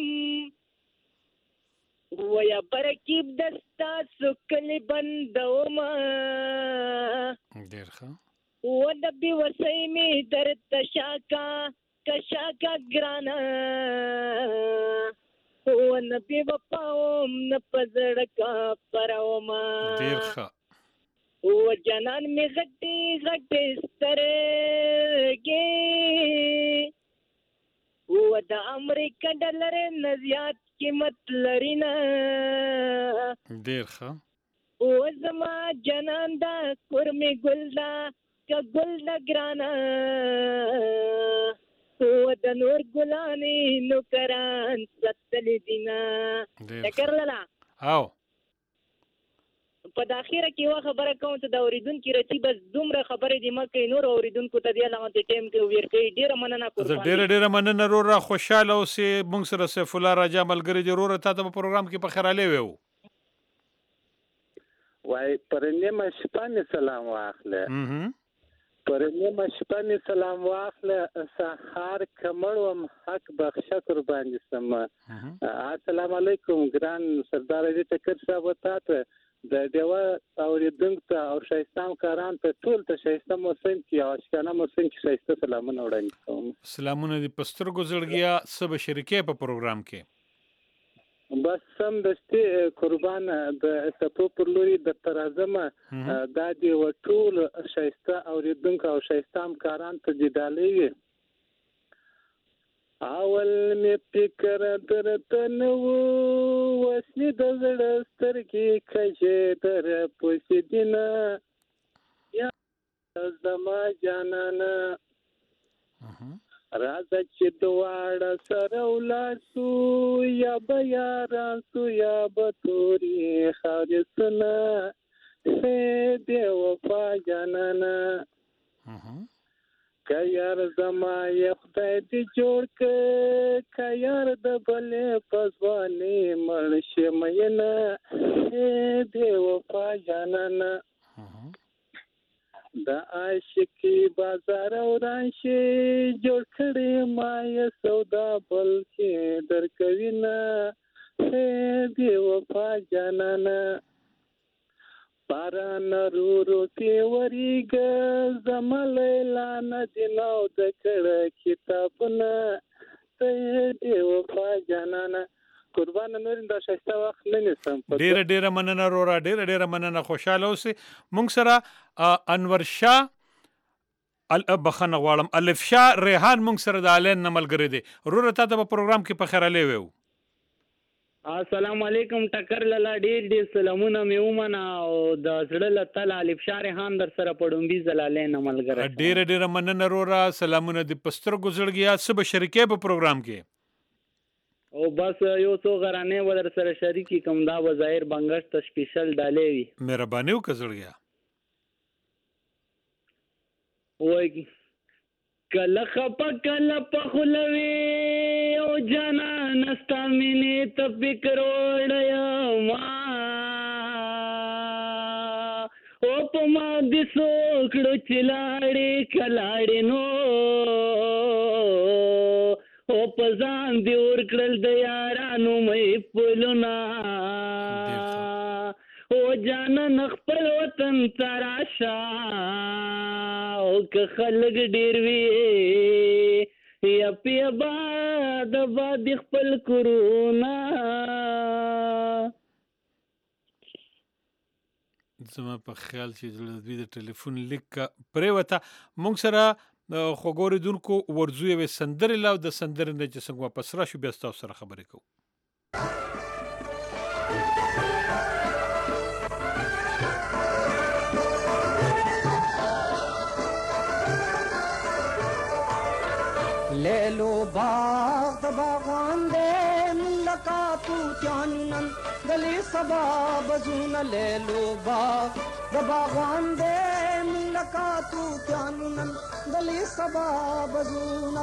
و یا برکیب دستا سکلی بندوما ډېر ښه و دبی وسی می در تشاکا کشاکا گرانا و نبی وپاوم نپزڑکا پراوما ډېر ښه و جنان می غټی غټی سترګې و د امریکا ډالر نه زیات قیمت لري نه ډېر ښه او زما جنان دا کورمې ګل دا که ګل دا ګرانه او د نور ګلانې نوکران ستلی دینا ټکر لاله او په داخله کې یو خبره کوم چې د اوریدونکو رتی بس دومره خبرې دی مکه نور اوریدونکو ته دی لغه ټیم کې ورکې ډیره مننه کوم زه ډیره ډیره مننه رورا خوشاله اوسې مونږ سره سیف الله راجا ملګری دی رورا ته په پروګرام کې په خیراله وو وای پرنیمه شپانه سلام واخله پرنیمه شپانه سلام واخله سحر کمړوم حق بخښه قربان سم السلام علیکم ګران سردار دې ټکر صاحب تاسو د دیوه اوریدونکو ته او شایستان کاران ته ټول ته شایسته موسم کې او اشکانه موسم کې شایسته سلامونه وړاندې کوم سلامونه دې پستر ګزړګیا سب شریکې په پروګرام کې بس سم دستي قربان د سپو پر لوري د ترازمه د دې وټول شایسته اوریدونکو او شایستان کاران ته جدالي اول می فکر درته نو وسنی د زړه سترګې کښې در پوسې دینه یا زما جانانه راځه چې دواړه سره ولاړ سو یا به یاران سو یا به تورې خاورې سونه دې وفا جانانه که یار زما یې خدای دې جوړ کړ که یار د بلې په ځوانۍ مړ شي مینه دې وفا جانانه د عاشقي بازار وران شي جوړ کړې ما یې سودا بلکې درکوي نه دې وفا جانانه باران رورو تیوریگا زمال اعلان دیناو دکڑ کتابنا تی وفا جانانا قربان نورین دا شایسته وخت ننیستم ډیره ډیره مننه رورا ډیره ډیره مننه خوشاله اوسې مونږ سره انور شاه بخنه غواړم الف شاه ریحان مونږ سره د الین نه ملګری دی رورا ته په پروګرام کې په خیراله ویو السلام علیکم ټکر لاله ډیر ډیر سلامونه مې ومنه او د زړه له تله الف شاه ریحان در سره پړومبي زلاله نه ملګری ډیره ډیره مننه رورا سلامونه د پستر ګزړګیا سب شریکې په پروګرام کې او بس یو څو غرانې ودر سره شریکی کوم دا وزایر بنگش ته سپیشل ډالې وي مهرباني وکړه وای کله خپه کله په خلوي او جانا نستا مینه ته فکر وړیا ما او په ما دې سوکړو چلاړې کلاړې نو او په ځان دې ور کړل د یارانو مې پلونا او جانا نخپل وطن تراشا او که خلق ډیر وی یا پی باد باد خپل کرونا زما په خیال چې د دوی د ټلیفون لیک پرې وته مونږ سره خوګوري دونکو ورزو یو سندره لاو د سندره نه چې څنګه واپس را شو بیا تاسو سره خبرې کوو لیلو باغ د باغوان دې ملکاتو تیانن دلی سبا بزون لیلو باغ د باغوان دې ملکاتو تیانن دلی سبا بزونا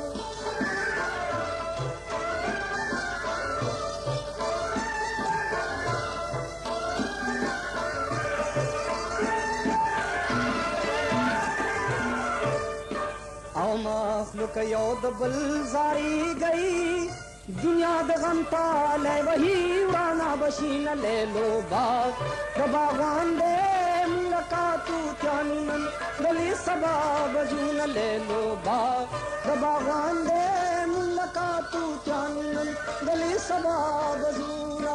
مخلوق یو د بل زاری گئی دنیا د غم تاله وہی ورانا بشین لے لو باغ د باغوان دے ملکاتو تیانن گلی سبا بجون لے لو باغ د باغوان دے ملکاتو تیانن گلی سبا بجونا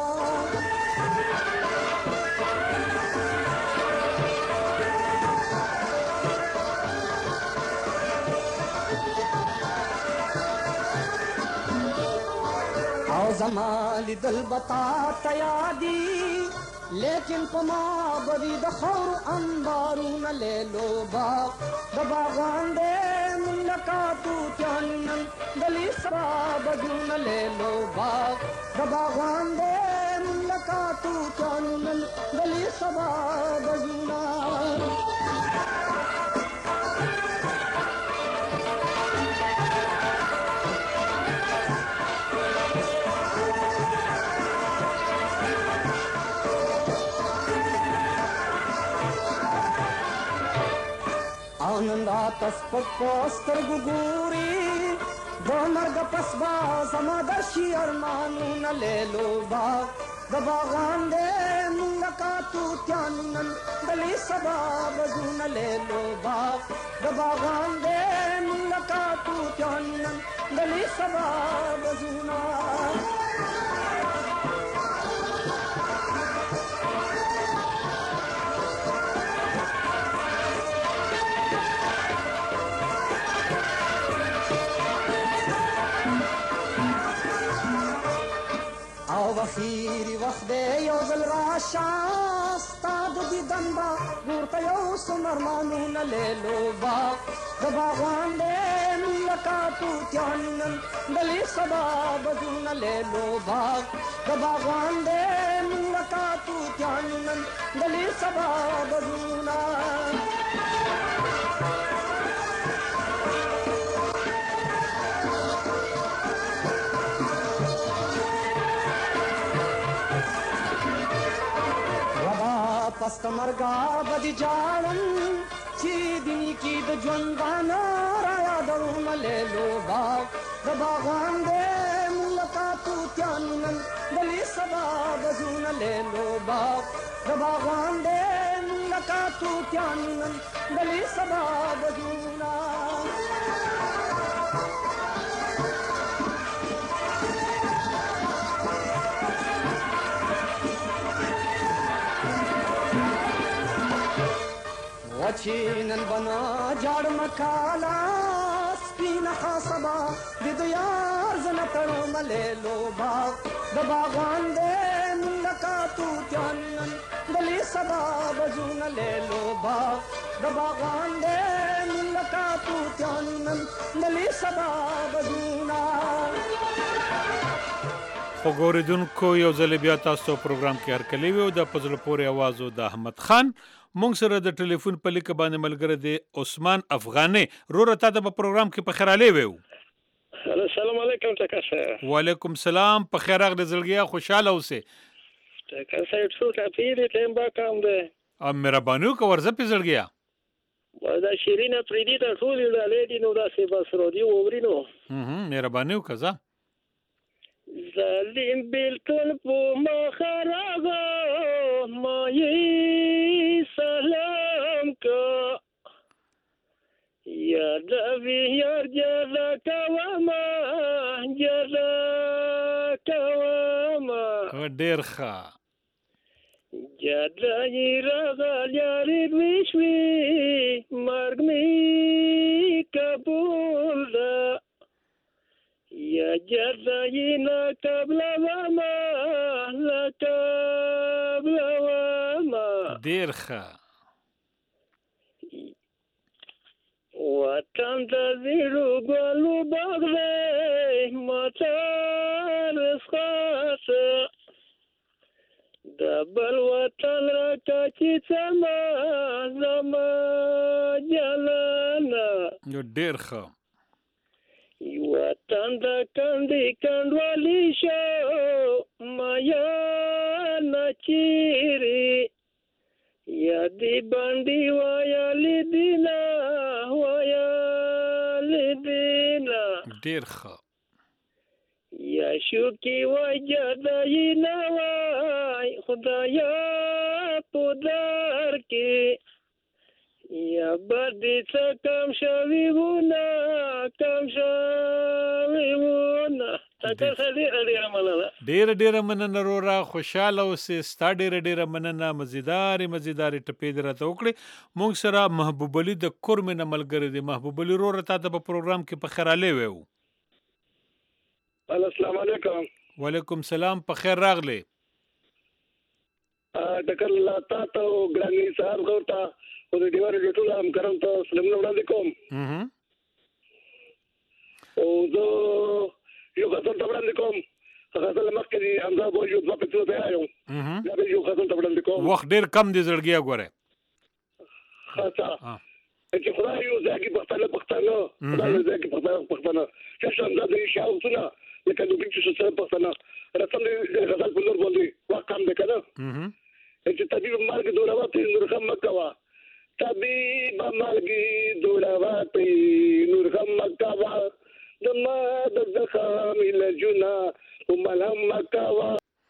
زمال دل بتا تیادی لیکن پما بدی د خور انبارونه لیلو باغ د باغوان دې ملکاتو تیانن دلی سبا بدونه لیلو باغ د باغوان دې ملکاتو تیانن دلی سبا بدونه आनंदा तस्पक पोस्तर गुगूरी दो मर्ग पसबा समादशी अरमानू न ले लो बाग दबागान दे मुंगका तू त्यानन गली सबा बजू न ले लो बाग दबागान दे मुंगका तू त्यानन गली सबा बजू ना وخیری وخت دی یو ځل راشه ستا د دیدن به ورته یو څه مرمانونه لیلو باغ د باغوان دی لکه توتیان نن دلې سبا بدونه لیلو باغ د باغوان دی لکه توتیان نن دلې سبا بدونه پست مرگا بدی جاړم چې دني کې د ژوندانه را یادونه لیلو باغ د باغوان دې ملکاتو تیانن دلې سبا بزونه لیلو باغ د باغوان دې ملکاتو تیانن دلې سبا بزونه وچینن بنا جاړ مکالا سپین خاصبا د یار زنه تړم لیلو باغ د باغوان دې ملکاتو تیانن دلې سبا بزون لیلو باغ د باغوان دې ملکاتو تیانن دلې سبا بزونا وګوریدونکو یو ځل بیا تاسو پروګرام کې هرکلی وو د پزل پورې आवाज د احمد خان مونږ سره د ټلیفون په لیک باندې ملګری دی عثمان افغانی رور ته د پروګرام کې په خیراله وو السلام علیکم تکاسه وعلیکم سلام په خیر راغلی زلګیا خوشاله اوسه تکاسه ټول کپیری تم با کوم ده ا مهرباني کو ورزه په زلګیا دا شیرینه پریدي ته ټول لیدي نو دا سی بس رودي وورینو هم مهرباني وکړه ظالم بالکل په مخراغه مې سلام کا یا دوی یار جزا کوما جزا کوما ډیر ښه جزا یې راغلی یاري مشوي مرګ مې قبول ده یا جزاینا قبل وما لا قبل وما دیر ښه وطن تزیرو گلو بغده مطار اسخاصه دبل وطن را کچی سما زما جلانا ډیر ښه وطن د کندې کندوالي شو مایا نچيري یا دی باندې وایا لیدنا وایا لیدنا ډیر ښه یا شو کی وجه دای نه وای خدایا پودر کې یا بدی څه کم شوی وونه کم شوی وونه تاسو دې ډیره مننه ډیره ډیره مننه رورا خوشاله اوسې ستا ډیره ډیره مننه مزیدار مزیدار ټپې درته وکړي مونږ سره محبوب علي د کورم نه ملګری دی محبوب علي رورا ته په پروګرام کې په خیراله وو السلام علیکم وعلیکم سلام په خیر راغلی ټکر لا تا ته ګراني صاحب غوتا او د دیوار د ټول هم کرم ته سلام وړاندې کوم او زه یو غزل ته وړاندې کوم غزل مخکې دي همدا به یو دوه پېڅو ته رایم دا به یو غزل ته وړاندې کوم وخت ډېر کم دی زړګیا ګوره خاصه چې خدای یو ځکه پښتانه پښتانه خدای یو ځکه پښتانه پښتانه چې څنګه د شاوتونه لکه د بنچ سره پښتانه راځم د غزل په لور باندې وکم ده کنه چې طبيب مرګ دوراواتي نورخم مکوا طبيب مرګ دوراواتي نورخم مکوا دما د زخم لجنا وملهم مکوا.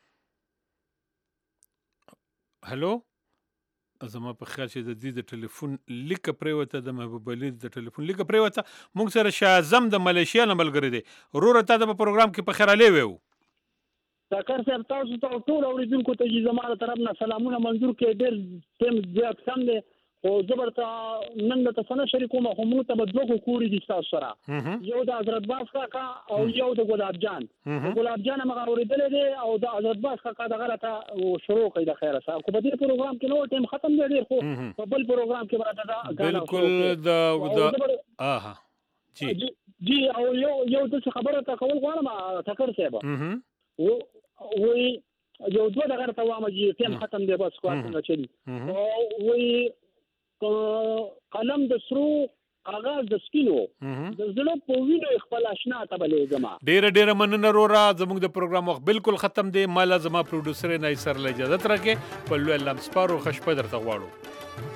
هلو زما په خیال چې د دې د ټلیفون لیک پریوته د محبوب علي د ټلیفون لیک پریوته موږ سره شازم د ملیشیا نه ملګری دی وروره تا د پروګرام کې په خیر علي وو ډاکټر صاحب تاسو ته ټول اوریدونکو ته زما له طرف نه سلامونه منظور کې ډېر تم زیات کم دي او زبرته نن د تاسو شریکو مو هم ته بدلو کوري دي تاسو سره یو د حضرت باز کاکا او یو د ګلاب جان ګلاب جان هغه اوریدل دي او د حضرت باز کاکا د غلطه شروع کړي د خیره صاحب کو په دې پروګرام کې نو ټیم ختم دی ډېر خو په بل پروګرام کې راته دا بالکل د اها جی جی او یو یو د خبره تا کول غواړم ټکر صاحب و وی یو دوه دغه ته وامه چې ټیم ختم دی بس کوه څنګه چلی وی قلم د سرو اغاز د سکینو د زړه په وینو خپل آشنا ته بلې جما ډېر ډېر مننه رورا زموږ د پروګرام وخت بالکل ختم دی مالا زما پروډوسر نه سر له اجازه ترکه په لوی لمس پارو خشپه درته غواړو